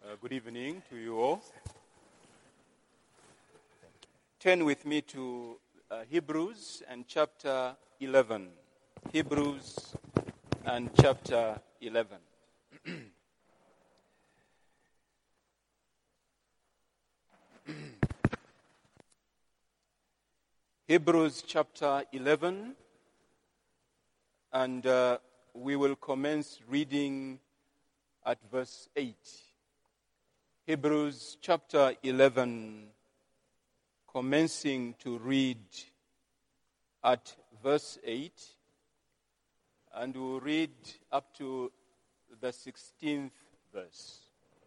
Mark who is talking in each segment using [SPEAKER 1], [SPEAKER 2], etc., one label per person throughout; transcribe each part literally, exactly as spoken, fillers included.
[SPEAKER 1] Uh, good evening to you all. Turn with me to uh, Hebrews and chapter eleven. Hebrews and chapter eleven. Hebrews chapter eleven, and uh, we will commence reading at verse eight. Hebrews chapter eleven, commencing to read at verse eight, and we'll read up to the sixteenth verse.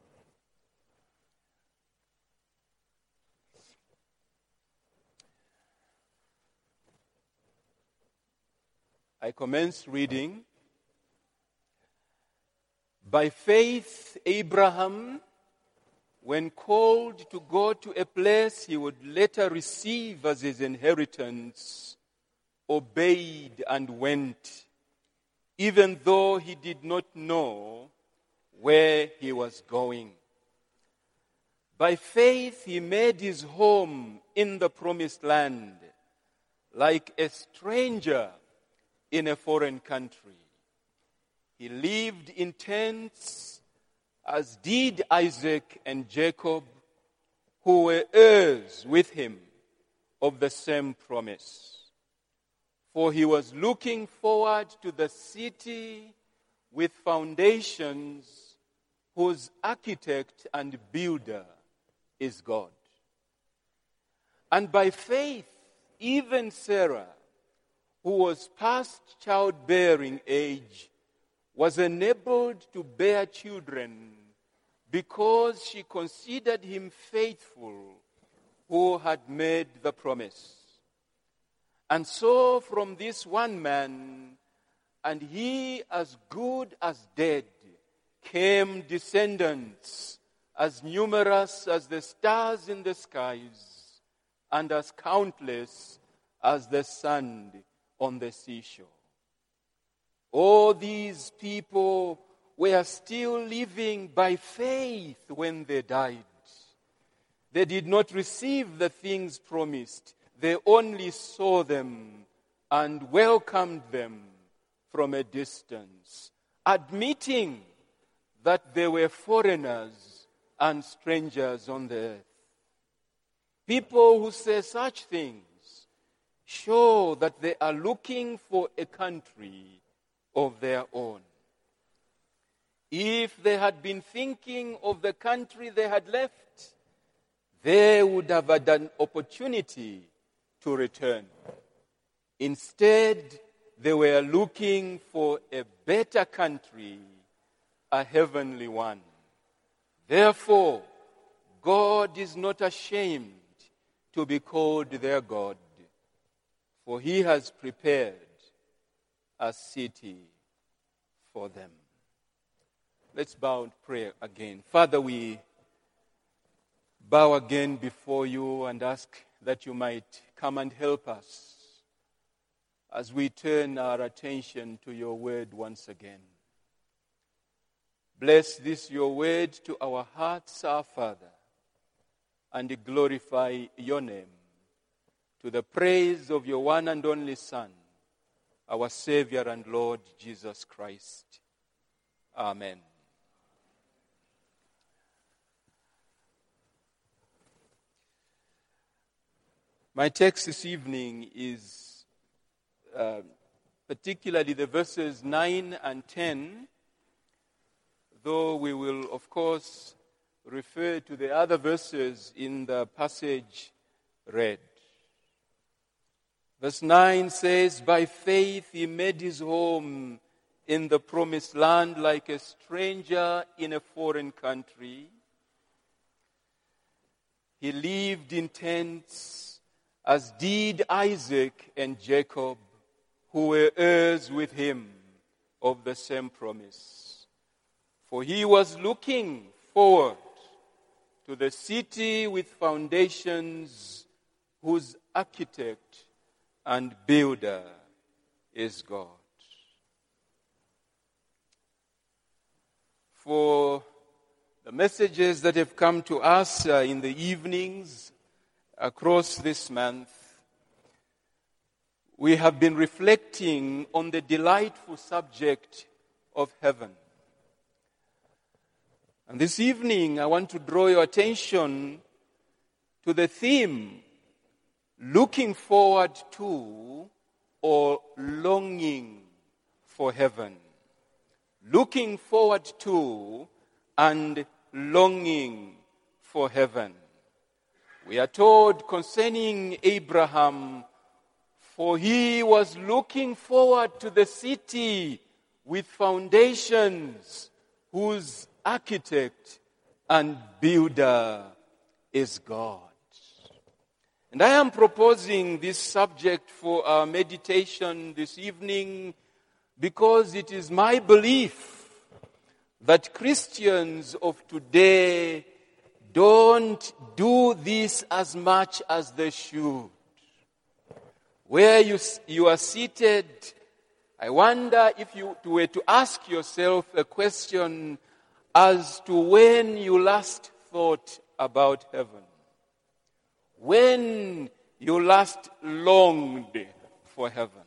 [SPEAKER 1] I commence reading. By faith, Abraham, when called to go to a place he would later receive as his inheritance, obeyed and went, even though he did not know where he was going. By faith, he made his home in the promised land, like a stranger in a foreign country. He lived in tents, as did Isaac and Jacob, who were heirs with him of the same promise. For he was looking forward to the city with foundations, whose architect and builder is God. And by faith, even Sarah, who was past childbearing age, was enabled to bear children because she considered him faithful who had made the promise. And so from this one man, and he as good as dead, came descendants as numerous as the stars in the skies and as countless as the sand on the seashore. All these people were still living by faith when they died. They did not receive the things promised. They only saw them and welcomed them from a distance, admitting that they were foreigners and strangers on the earth. People who say such things show that they are looking for a country of their own. If they had been thinking of the country they had left, they would have had an opportunity to return. Instead, they were looking for a better country, a heavenly one. Therefore, God is not ashamed to be called their God, for he has prepared a city for them. Let's bow and pray again. Father, we bow again before you and ask that you might come and help us as we turn our attention to your word once again. Bless this your word to our hearts, our Father, and glorify your name to the praise of your one and only Son, our Savior and Lord Jesus Christ. Amen. My text this evening is uh, particularly the verses nine and ten, though we will, of course, refer to the other verses in the passage read. Verse nine says, by faith he made his home in the promised land like a stranger in a foreign country. He lived in tents, as did Isaac and Jacob, who were heirs with him of the same promise. For he was looking forward to the city with foundations, whose architect and builder is God. For the The messages that have come to us uh, in the evenings across this month, we have been reflecting on the delightful subject of heaven. And this evening, I want to draw your attention to the theme, looking forward to or longing for heaven. Looking forward to and longing for heaven. We are told concerning Abraham, for he was looking forward to the city with foundations, whose architect and builder is God. And I am proposing this subject for our meditation this evening because it is my belief that Christians of today don't do this as much as they should. Where you, you are seated, I wonder if you were to ask yourself a question as to when you last thought about heaven. When you last longed for heaven.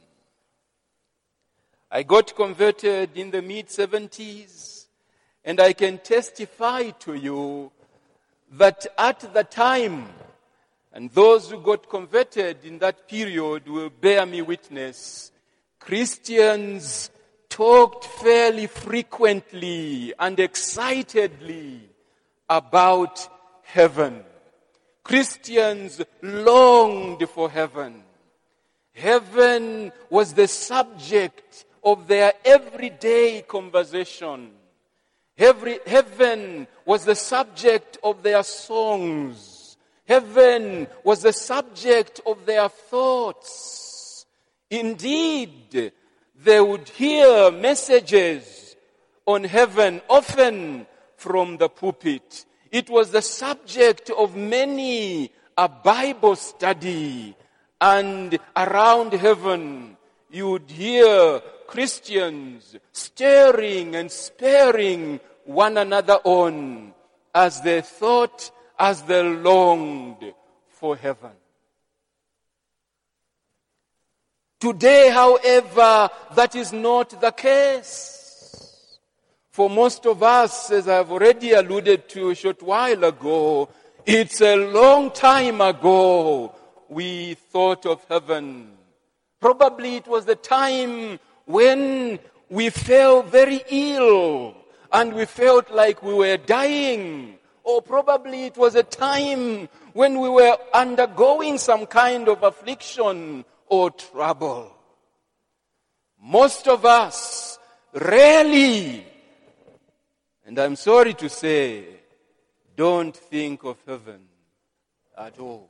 [SPEAKER 1] I got converted in the mid-seventies. And I can testify to you that at the time, and those who got converted in that period will bear me witness, Christians talked fairly frequently and excitedly about heaven. Christians longed for heaven. Heaven was the subject of their everyday conversation. Every, heaven was the subject of their songs. Heaven was the subject of their thoughts. Indeed, they would hear messages on heaven, often from the pulpit. It was the subject of many a Bible study. And around heaven, you would hear Christians staring and sparing one another on as they thought, as they longed for heaven. Today, however, that is not the case. For most of us, as I've already alluded to a short while ago, it's a long time ago we thought of heaven. Probably it was the time when we fell very ill and we felt like we were dying. Or probably it was a time when we were undergoing some kind of affliction or trouble. Most of us rarely, and I'm sorry to say, don't think of heaven at all.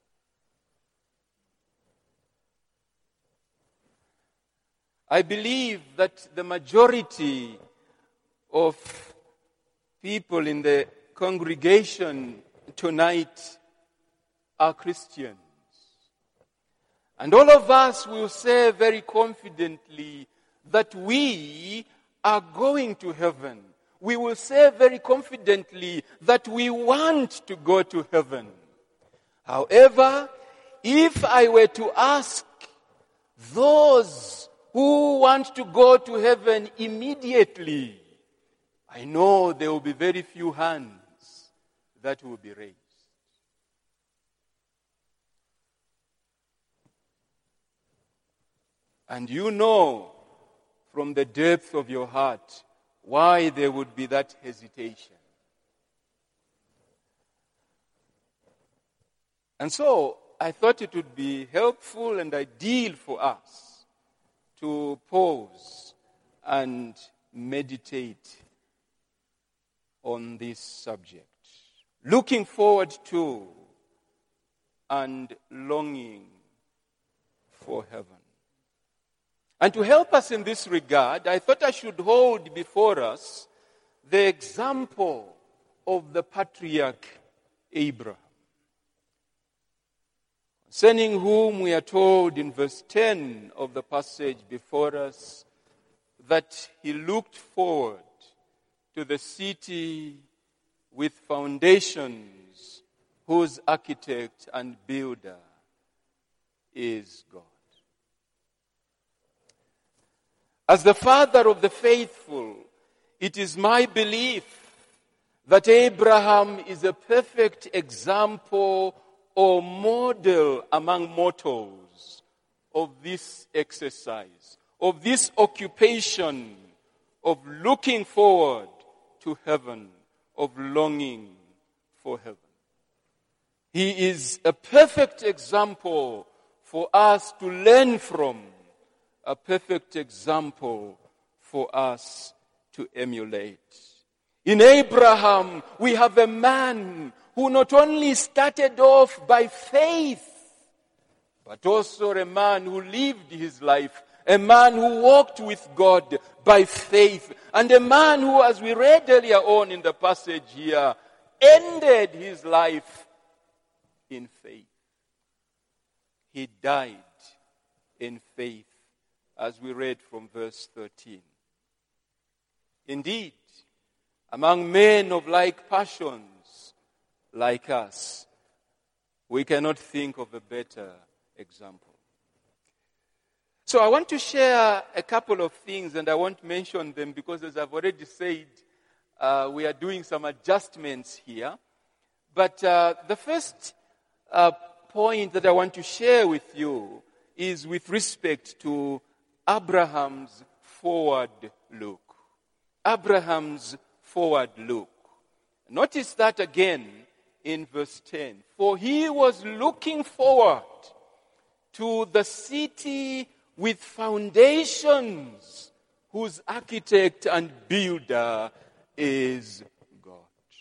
[SPEAKER 1] I believe that the majority of people in the congregation tonight are Christians. And all of us will say very confidently that we are going to heaven. We will say very confidently that we want to go to heaven. However, if I were to ask those who want to go to heaven immediately, I know there will be very few hands that will be raised. And you know from the depth of your heart why there would be that hesitation. And so I thought it would be helpful and ideal for us to pause and meditate on this subject. Looking forward to and longing for heaven. And to help us in this regard, I thought I should hold before us the example of the patriarch Abraham, concerning whom we are told in verse ten of the passage before us that he looked forward to the city with foundations whose architect and builder is God. As the father of the faithful, it is my belief that Abraham is a perfect example or model among mortals of this exercise, of this occupation of looking forward to heaven, of longing for heaven. He is a perfect example for us to learn from, a perfect example for us to emulate. In Abraham, we have a man who not only started off by faith, but also a man who lived his life, a man who walked with God by faith, and a man who, as we read earlier on in the passage here, ended his life in faith. He died in faith, as we read from verse thirteen. Indeed, among men of like passions, like us, we cannot think of a better example. So I want to share a couple of things, and I won't mention them because, as I've already said, uh, we are doing some adjustments here. But uh, the first uh, point that I want to share with you is with respect to Abraham's forward look. Abraham's forward look. Notice that again in verse ten. For he was looking forward to the city with foundations, whose architect and builder is God.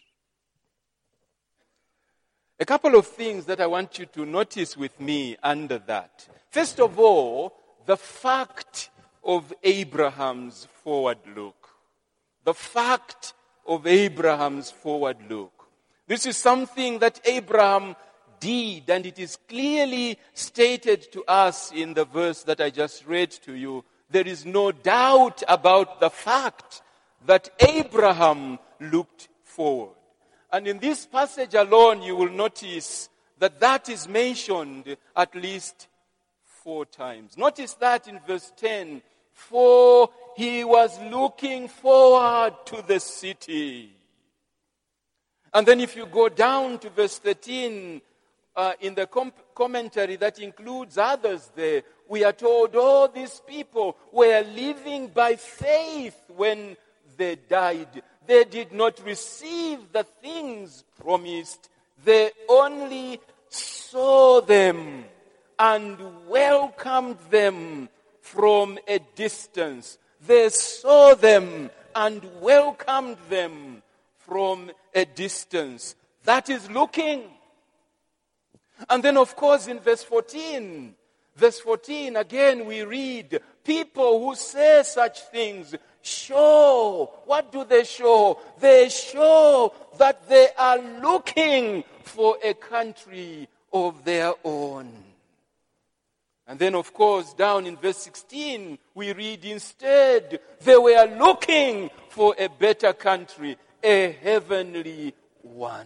[SPEAKER 1] A couple of things that I want you to notice with me under that. First of all, the fact of Abraham's forward look. The fact of Abraham's forward look. This is something that Abraham did, and it is clearly stated to us in the verse that I just read to you. There is no doubt about the fact that Abraham looked forward. And in this passage alone, you will notice that that is mentioned at least four times. Notice that in verse ten, for he was looking forward to the city. And then if you go down to verse thirteen, uh, in the com- commentary that includes others there, we are told all these people were living by faith when they died. They did not receive the things promised. They only saw them and welcomed them from a distance. They saw them and welcomed them from a distance. That is looking. And then, of course, in verse fourteen, verse fourteen, again we read, people who say such things show. What do they show? They show that they are looking for a country of their own. And then, of course, down in verse sixteen, we read instead, they were looking for a better country, a heavenly one.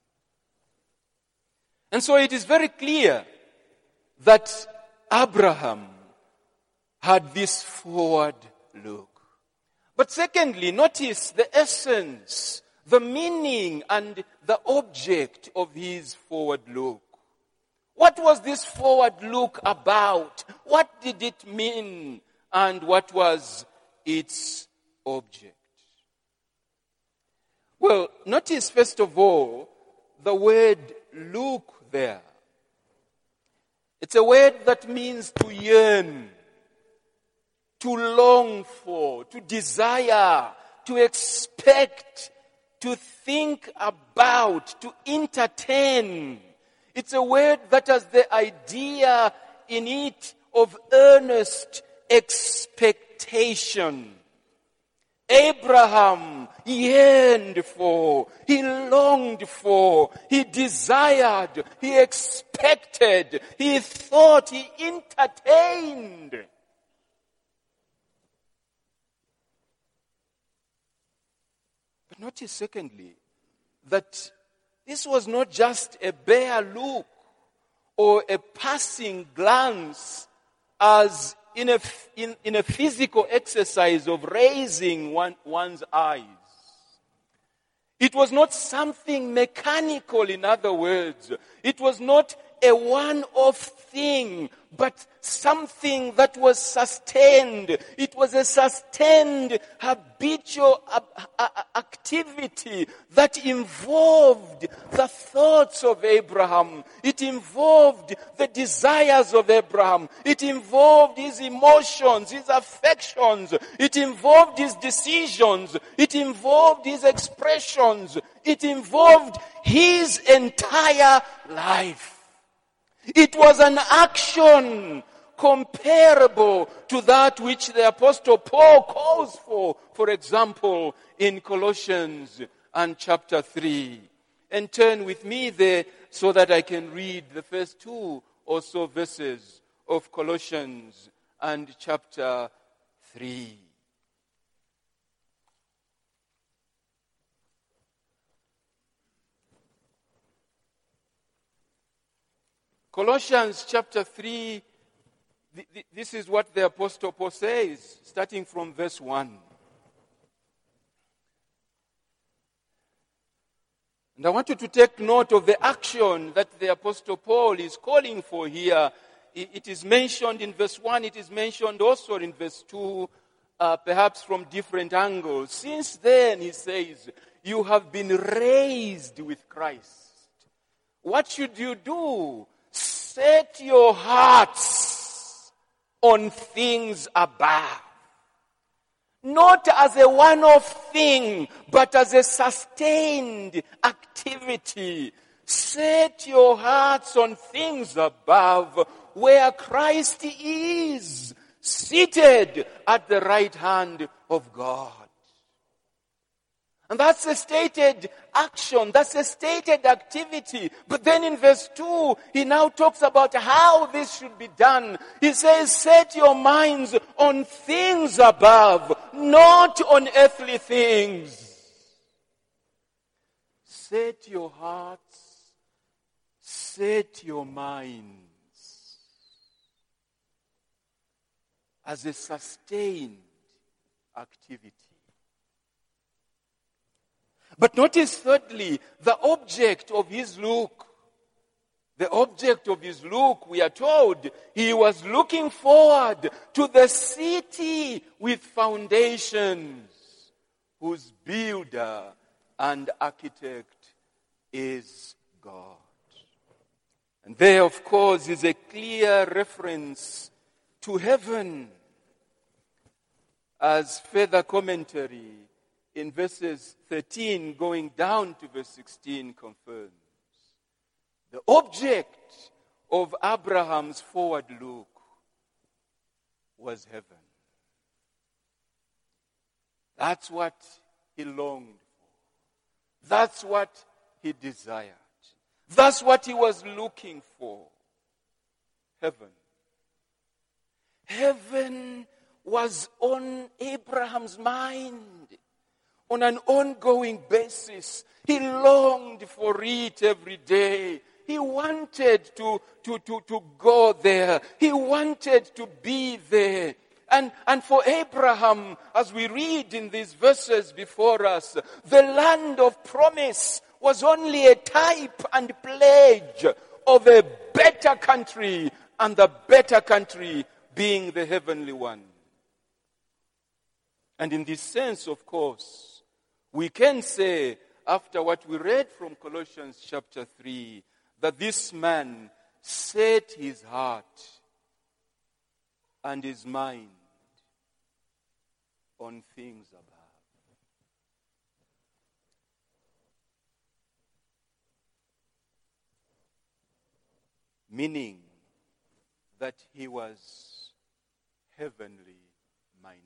[SPEAKER 1] And so it is very clear that Abraham had this forward look. But secondly, notice the essence, the meaning, and the object of his forward look. What was this forward look about? What did it mean? And what was its object? Well, notice first of all the word look there. It's a word that means to yearn, to long for, to desire, to expect, to think about, to entertain. It's a word that has the idea in it of earnest expectation. Abraham yearned for, he longed for, he desired, he expected, he thought, he entertained. But notice secondly, that this was not just a bare look or a passing glance as in a, in, in a physical exercise of raising one, one's eyes. It was not something mechanical, in other words. It was not a one-off thing, but something that was sustained. It was a sustained, habitual activity that involved the thoughts of Abraham. It involved the desires of Abraham. It involved his emotions, his affections. It involved his decisions. It involved his expressions. It involved his entire life. It was an action comparable to that which the Apostle Paul calls for, for example, in Colossians and chapter three. And turn with me there so that I can read the first two or so verses of Colossians and chapter three. Colossians chapter three, th- th- this is what the Apostle Paul says, starting from verse one. And I want you to take note of the action that the Apostle Paul is calling for here. It is mentioned in verse one, it is mentioned also in verse two, uh, perhaps from different angles. Since then, he says, you have been raised with Christ. What should you do? Set your hearts on things above. Not as a one-off thing, but as a sustained activity. Set your hearts on things above, where Christ is, seated at the right hand of God. And that's a stated action, that's a stated activity. But then in verse two, he now talks about how this should be done. He says, set your minds on things above, not on earthly things. Set your hearts, set your minds as a sustained activity. But notice thirdly, the object of his look. The object of his look, we are told, he was looking forward to the city with foundations, whose builder and architect is God. And there, of course, is a clear reference to heaven, as further commentary in verses thirteen going down to verse sixteen confirms. The object of Abraham's forward look was heaven. That's what he longed for. That's what he desired. That's what he was looking for. Heaven. Heaven was on Abraham's mind on an ongoing basis. He longed for it every day. He wanted to, to, to, to go there. He wanted to be there. And, and for Abraham, as we read in these verses before us, the land of promise was only a type and pledge of a better country, and the better country being the heavenly one. And in this sense, of course, we can say, after what we read from Colossians chapter three, that this man set his heart and his mind on things above. Meaning that he was heavenly minded.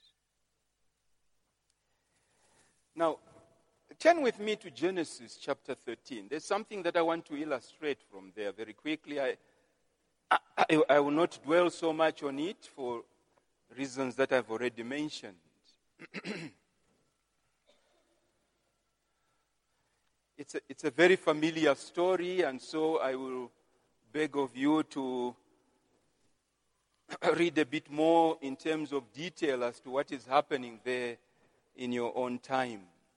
[SPEAKER 1] Now, turn with me to Genesis chapter thirteen. There's something that I want to illustrate from there very quickly. I, I, I will not dwell so much on it for reasons that I've already mentioned. You it's, a, it's a very familiar story, and so I will beg of you to read a bit more in terms of detail as to what is happening there in your own time.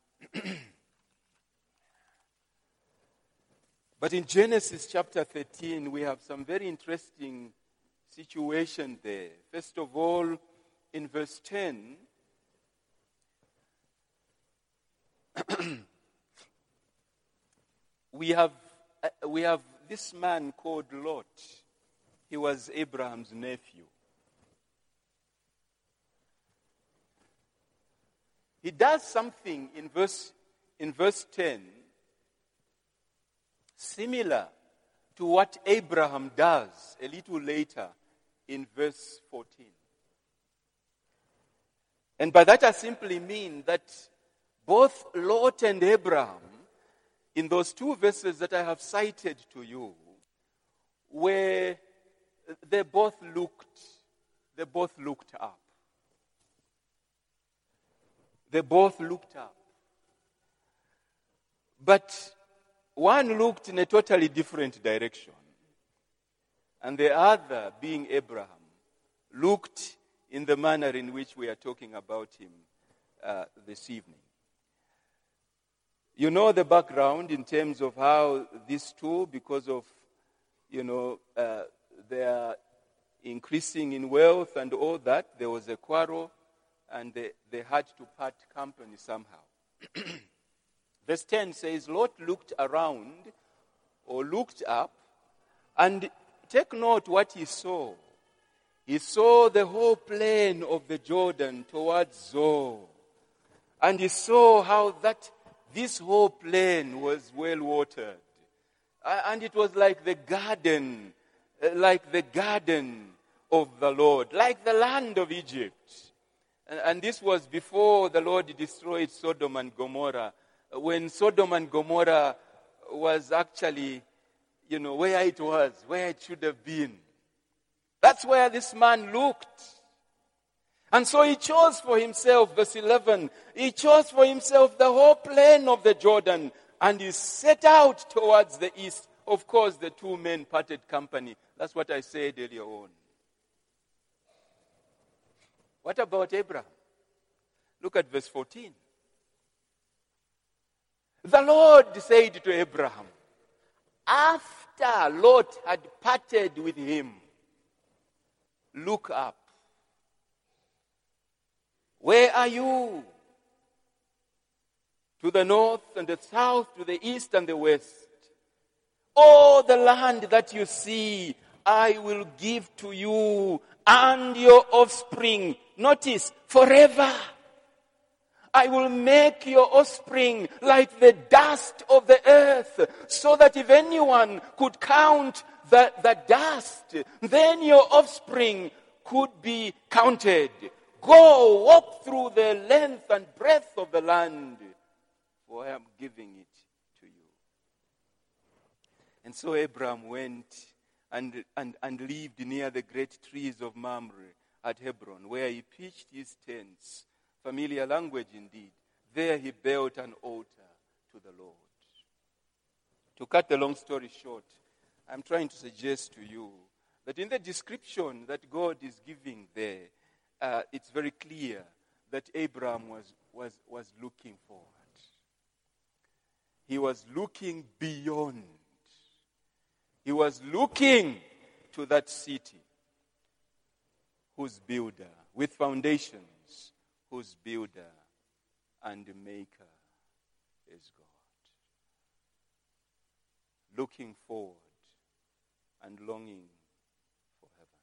[SPEAKER 1] But in Genesis chapter thirteen, we have some very interesting situation there. First of all, in verse ten, we have uh, we have this man called Lot. He was Abraham's nephew. He does something in verse in verse ten similar to what Abraham does a little later in verse fourteen. And by that I simply mean that both Lot and Abraham, in those two verses that I have cited to you, where they both looked, they both looked up. They both looked up. But one looked in a totally different direction. And the other, being Abraham, looked in the manner in which we are talking about him uh, this evening. You know the background in terms of how these two, because of, you know, uh, their increasing in wealth and all that, there was a quarrel, and they, they had to part company somehow. Verse ten says, Lot looked around, or looked up, and take note what he saw. He saw the whole plain of the Jordan towards Zoar. And he saw how that this whole plain was well watered. And it was like the garden, like the garden of the Lord, like the land of Egypt. And this was before the Lord destroyed Sodom and Gomorrah, when Sodom and Gomorrah was actually, you know, where it was, where it should have been. That's where this man looked. And so he chose for himself, verse eleven, he chose for himself the whole plain of the Jordan, and he set out towards the east. Of course, the two men parted company. That's what I said earlier on. What about Abraham? Look at verse fourteen. The Lord said to Abraham, after Lot had parted with him, look up. Where are you? To the north and the south, to the east and the west. All the land that you see, I will give to you and your offspring. Notice, forever. I will make your offspring like the dust of the earth, so that if anyone could count the, the dust, then your offspring could be counted. Go, walk through the length and breadth of the land, for I am giving it to you. And so Abraham went and, and, and lived near the great trees of Mamre at Hebron, where he pitched his tents. Familiar language indeed. There he built an altar to the Lord. To cut the long story short, I'm trying to suggest to you that in the description that God is giving there, uh, it's very clear that Abraham was, was, was looking forward. He was looking beyond. He was looking to that city whose builder, with foundations, whose builder and maker is God. Looking forward and longing for heaven.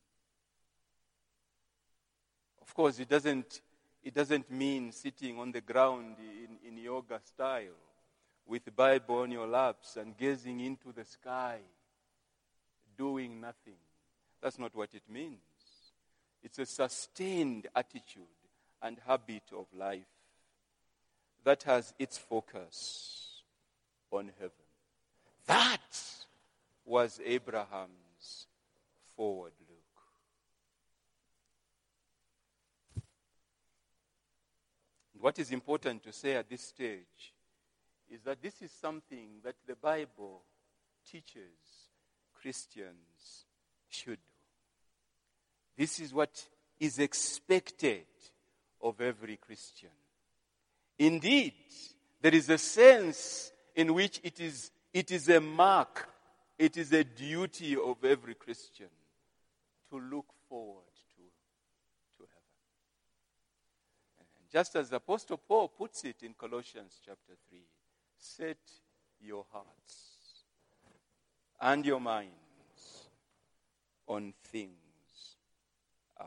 [SPEAKER 1] Of course, it doesn't, it doesn't mean sitting on the ground in, in yoga style with the Bible on your laps and gazing into the sky, doing nothing. That's not what it means. It's a sustained attitude and habit of life that has its focus on heaven. That was Abraham's forward look. And what is important to say at this stage is that this is something that the Bible teaches Christians should do. This is what is expected of every Christian. Indeed, there is a sense in which it is, it is a mark, it is a duty of every Christian to look forward to, to heaven. And just as the Apostle Paul puts it in Colossians chapter three, set your hearts and your minds on things above.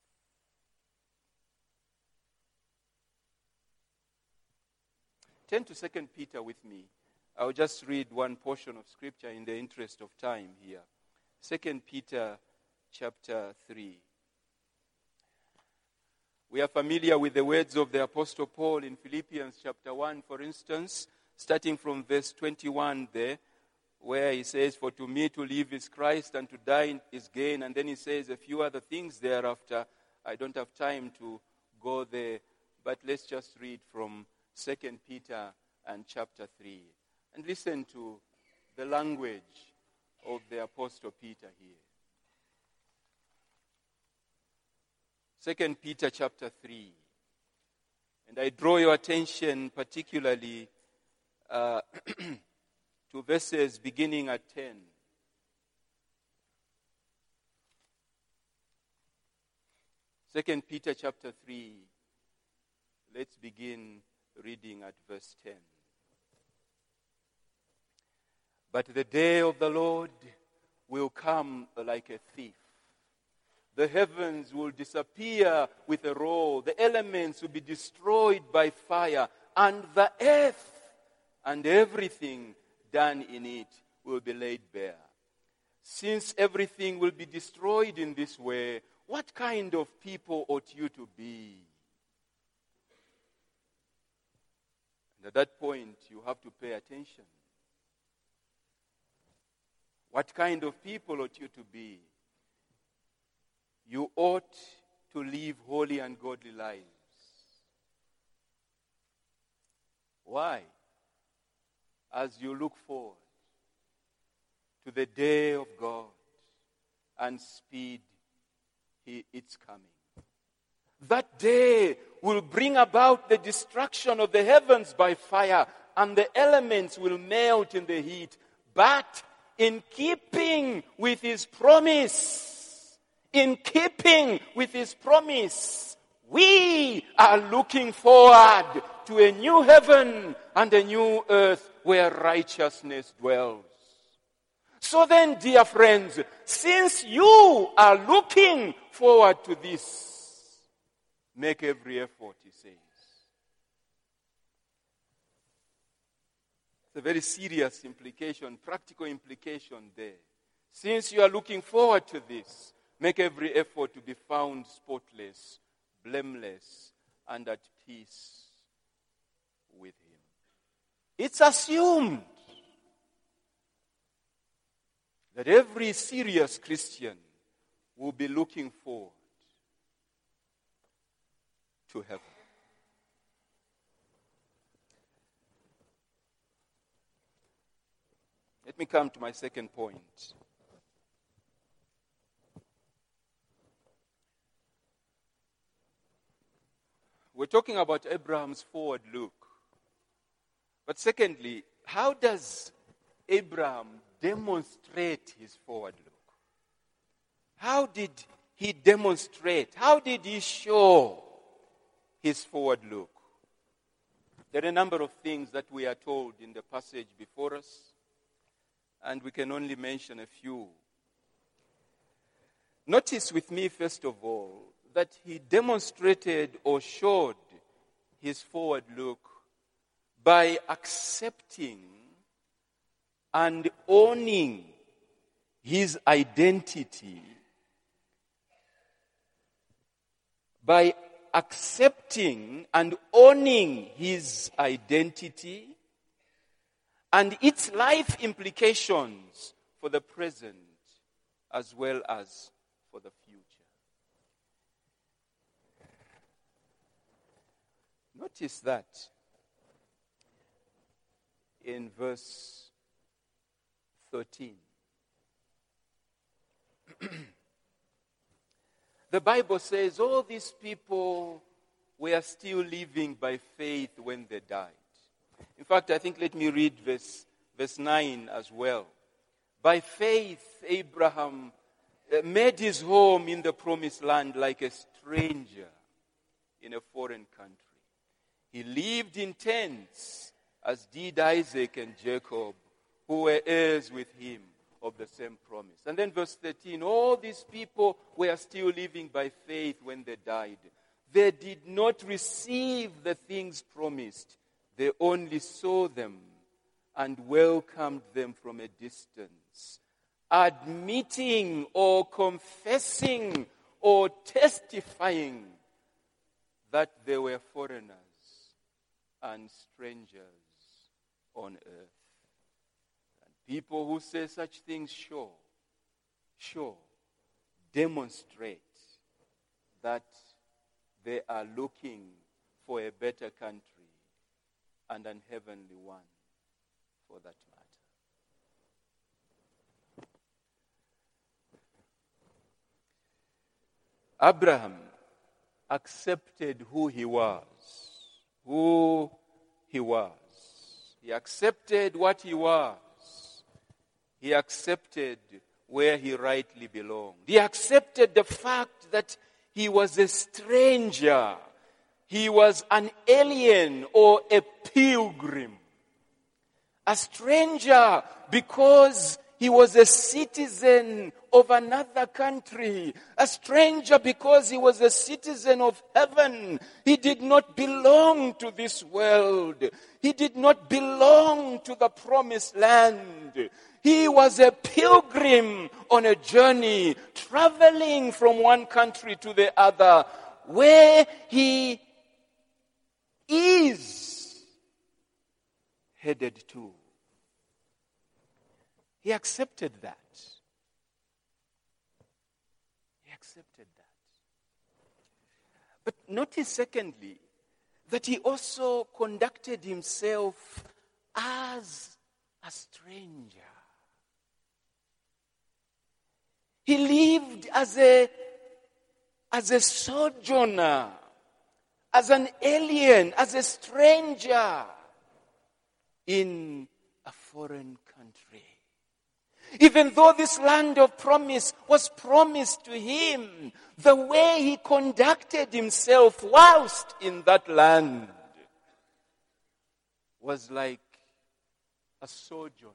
[SPEAKER 1] Turn to Second Peter with me. I'll just read one portion of Scripture in the interest of time here. Second Peter chapter three. We are familiar with the words of the Apostle Paul in Philippians chapter one, for instance, starting from verse twenty-one there, where he says, "For to me to live is Christ, and to die is gain." And then he says a few other things thereafter. I don't have time to go there, but let's just read from Second Peter and chapter three. And listen to the language of the Apostle Peter here. Second Peter chapter three. And I draw your attention particularly uh, to verses beginning at ten. Second Peter chapter three. Let's begin reading at verse ten. But the day of the Lord will come like a thief. The heavens will disappear with a roar. The elements will be destroyed by fire. And the earth and everything done in it will be laid bare. Since everything will be destroyed in this way, what kind of people ought you to be? And at that point, you have to pay attention. What kind of people ought you to be? You ought to live holy and godly lives. Why? As you look forward to the day of God and speed its coming. That day will bring about the destruction of the heavens by fire, and the elements will melt in the heat. But in keeping with his promise, in keeping with his promise, we are looking forward to a new heaven and a new earth where righteousness dwells. So then, dear friends, since you are looking forward to this, make every effort, he says. It's a very serious implication, practical implication there. Since you are looking forward to this, make every effort to be found spotless, blameless, and at peace with him. It's assumed that every serious Christian will be looking forward to heaven. Let me come to my second point. We're talking about Abraham's forward look. But secondly, how does Abraham demonstrate his forward look? How did he demonstrate? How did he show his forward look? There are a number of things that we are told in the passage before us, and we can only mention a few. Notice with me, first of all, that he demonstrated or showed his forward look by accepting and owning his identity, by accepting and owning his identity and its life implications for the present as well as for the future. Notice that in verse thirteen. The Bible says all these people were still living by faith when they died. In fact, I think let me read verse, verse nine as well. By faith, Abraham made his home in the promised land like a stranger in a foreign country. He lived in tents, as did Isaac and Jacob, who were heirs with him of the same promise. And then verse thirteen, all these people were still living by faith when they died. They did not receive the things promised. They only saw them and welcomed them from a distance, admitting or confessing or testifying that they were foreigners and strangers on earth. People who say such things show, show, demonstrate that they are looking for a better country and an heavenly one, for that matter. Abraham accepted who he was, who he was. He accepted what he was. He accepted where he rightly belonged. He accepted the fact that he was a stranger. He was an alien or a pilgrim. A stranger because he was a citizen of another country. A stranger because he was a citizen of heaven. He did not belong to this world. He did not belong to the promised land. He was a pilgrim on a journey, traveling from one country to the other, where he is headed to. He accepted that. He accepted that. But notice, secondly, that he also conducted himself as a stranger. He lived as a, as a sojourner, as an alien, as a stranger in a foreign country. Even though this land of promise was promised to him, the way he conducted himself whilst in that land was like a sojourner.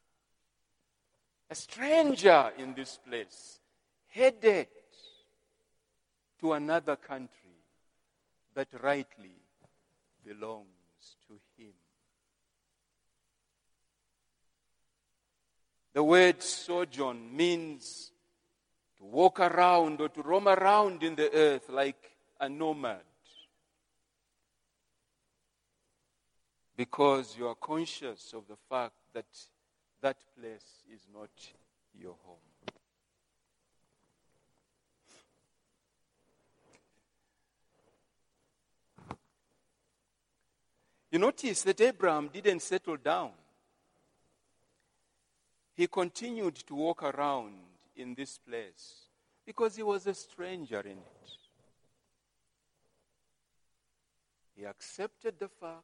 [SPEAKER 1] A stranger in this place, headed to another country that rightly belongs to him. The word sojourn means to walk around or to roam around in the earth like a nomad. Because you are conscious of the fact that that place is not your home. You notice that Abraham didn't settle down. He continued to walk around in this place because he was a stranger in it. He accepted the fact.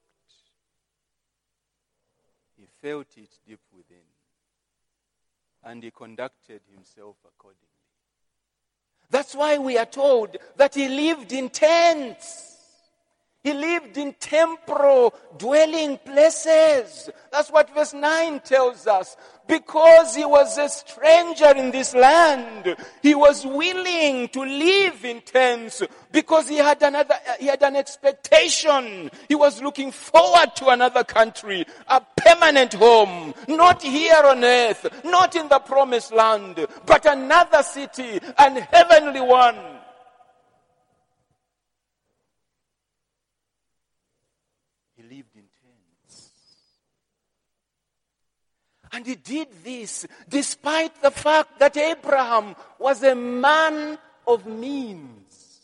[SPEAKER 1] He felt it deep within. And he conducted himself accordingly. That's why we are told that he lived in tents. He lived in temporal dwelling places. That's what verse nine tells us. Because he was a stranger in this land, he was willing to live in tents because he had another, he had an expectation. He was looking forward to another country, a permanent home, not here on earth, not in the promised land, but another city, an heavenly one. And he did this despite the fact that Abraham was a man of means.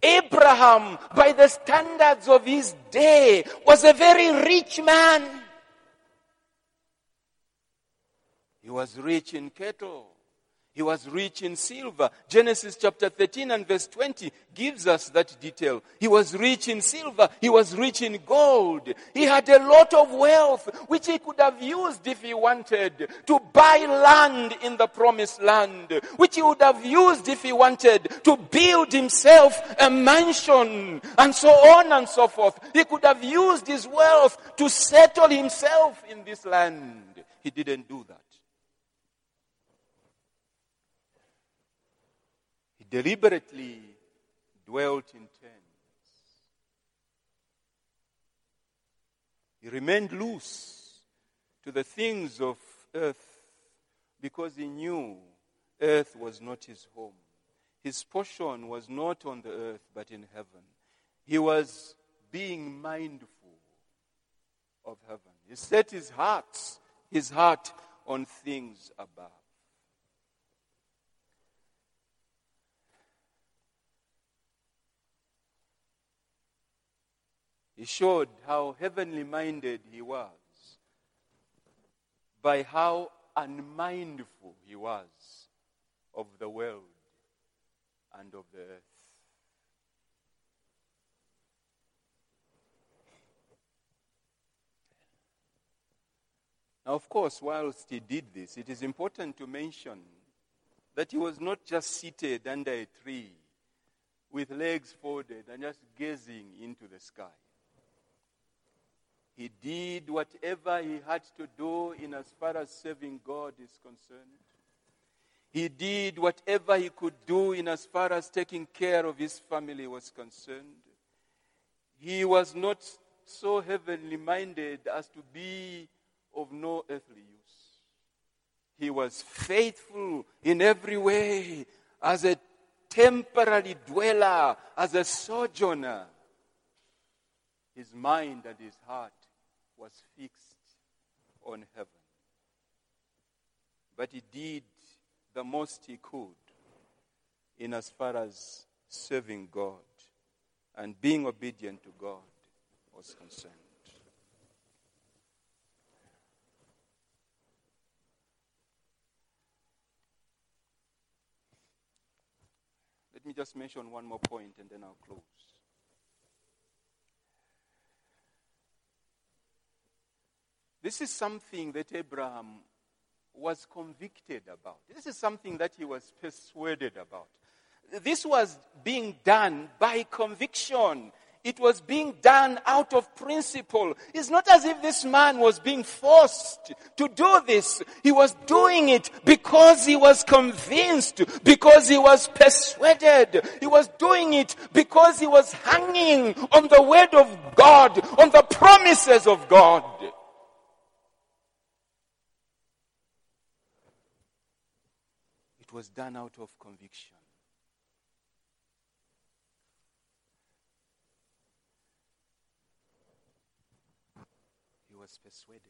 [SPEAKER 1] Abraham, by the standards of his day, was a very rich man. He was rich in cattle. He was rich in silver. Genesis chapter thirteen and verse twenty gives us that detail. He was rich in silver. He was rich in gold. He had a lot of wealth, which he could have used if he wanted to buy land in the promised land, which he would have used if he wanted to build himself a mansion, and so on and so forth. He could have used his wealth to settle himself in this land. He didn't do that. Deliberately dwelt in tents. He remained loose to the things of earth because he knew earth was not his home. His portion was not on the earth but in heaven. He was being mindful of heaven. He set his heart, his heart on things above. He showed how heavenly minded he was by how unmindful he was of the world and of the earth. Now, of course, whilst he did this, it is important to mention that he was not just seated under a tree with legs folded and just gazing into the sky. He did whatever he had to do in as far as serving God is concerned. He did whatever he could do in as far as taking care of his family was concerned. He was not so heavenly minded as to be of no earthly use. He was faithful in every way as a temporary dweller, as a sojourner. His mind and his heart was fixed on heaven. But he did the most he could in as far as serving God and being obedient to God was concerned. Let me just mention one more point and then I'll close. This is something that Abraham was convicted about. This is something that he was persuaded about. This was being done by conviction. It was being done out of principle. It's not as if this man was being forced to do this. He was doing it because he was convinced, because he was persuaded. He was doing it because he was hanging on the word of God, on the promises of God. It was done out of conviction. He was persuaded.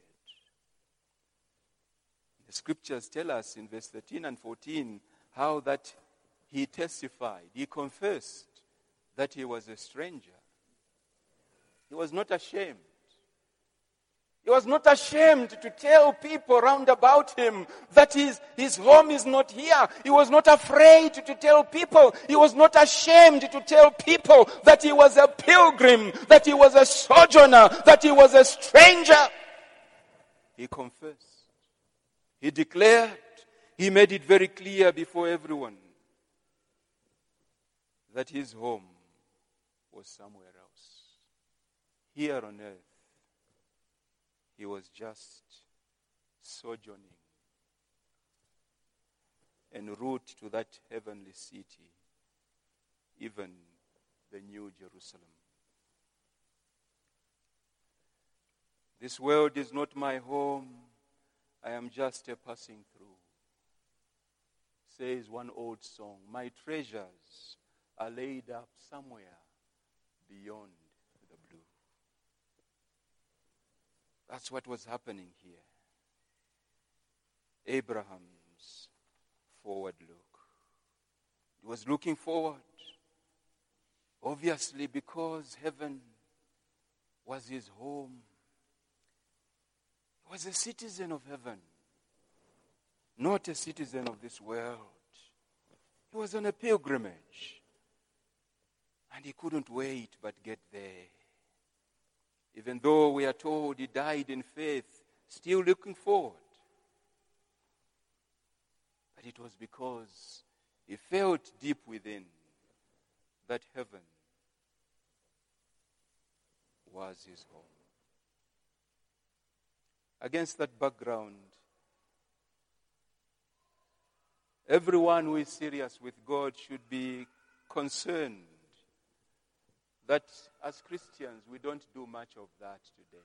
[SPEAKER 1] The scriptures tell us in verse thirteen and fourteen how that he testified, he confessed that he was a stranger. He was not ashamed. He was not ashamed to tell people round about him that his, his home is not here. He was not afraid to tell people. He was not ashamed to tell people that he was a pilgrim, that he was a sojourner, that he was a stranger. He confessed. He declared. He made it very clear before everyone that his home was somewhere else. Here on earth, he was just sojourning en route to that heavenly city, even the New Jerusalem. This world is not my home. I am just a passing through. Says one old song, my treasures are laid up somewhere beyond the blue. That's what was happening here. Abraham's forward look. He was looking forward, obviously, because heaven was his home. He was a citizen of heaven. not a citizen of this world. He was on a pilgrimage, and he couldn't wait but get there. Even though we are told he died in faith, still looking forward. But it was because he felt deep within that heaven was his home. Against that background, everyone who is serious with God should be concerned that as Christians we don't do much of that today.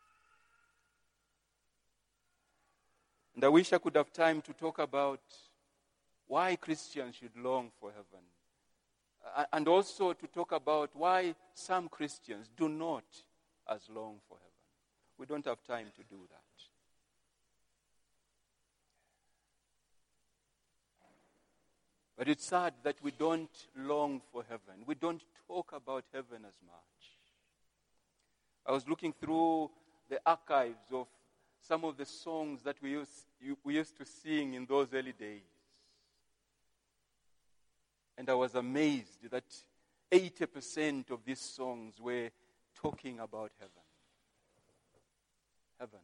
[SPEAKER 1] And I wish I could have time to talk about why Christians should long for heaven. And also to talk about why some Christians do not as long for heaven. We don't have time to do that. But it's sad that we don't long for heaven. We don't talk about heaven as much. I was looking through the archives of some of the songs that we used, we used to sing in those early days. And I was amazed that eighty percent of these songs were talking about heaven. Heaven.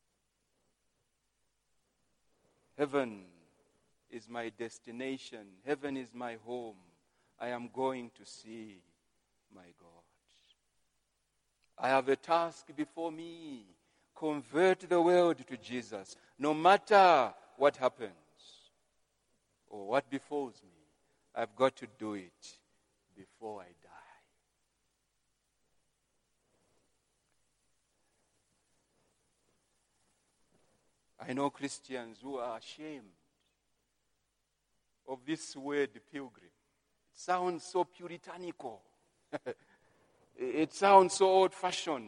[SPEAKER 1] Heaven is my destination. Heaven is my home. I am going to see my God. I have a task before me. Convert the world to Jesus, no matter what happens or what befalls me. I've got to do it before I die. I know Christians who are ashamed of this word pilgrim. It sounds so puritanical. It sounds so old-fashioned.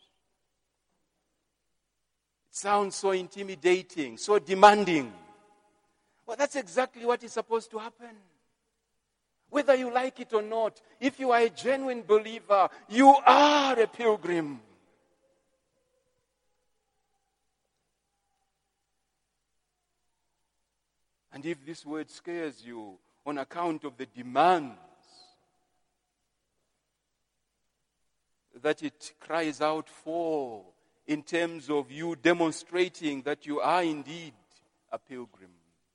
[SPEAKER 1] It sounds so intimidating, so demanding. Well, that's exactly what is supposed to happen. Whether you like it or not, if you are a genuine believer, you are a pilgrim. And if this word scares you on account of the demands that it cries out for, in terms of you demonstrating that you are indeed a pilgrim,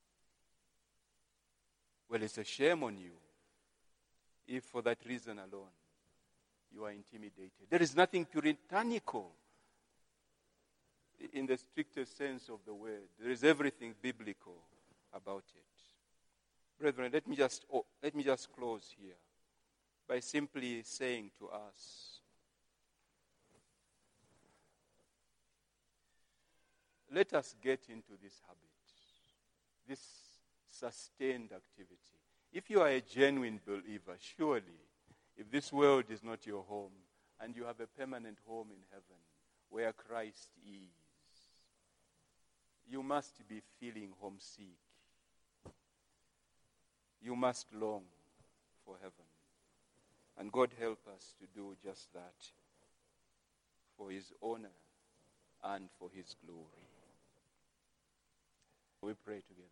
[SPEAKER 1] well, it's a shame on you if for that reason alone you are intimidated. There is nothing puritanical in the strictest sense of the word. There is everything biblical about it. Brethren, let me just oh, let me just close here by simply saying to us, let us get into this habit, this sustained activity. If you are a genuine believer, surely, if this world is not your home and you have a permanent home in heaven where Christ is, you must be feeling homesick. You must long for heaven. And God help us to do just that for His honor and for His glory. We pray together.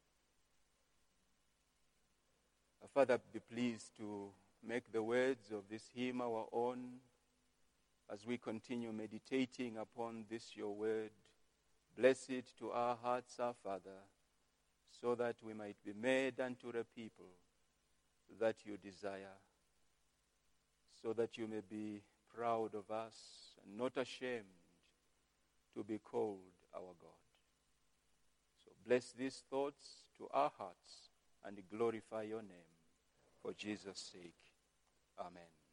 [SPEAKER 1] Father, be pleased to make the words of this hymn our own as we continue meditating upon this your word. Bless it to our hearts, our Father, so that we might be made unto the people that you desire, so that you may be proud of us and not ashamed to be called our God. So bless these thoughts to our hearts and glorify your name. For Jesus' sake, amen.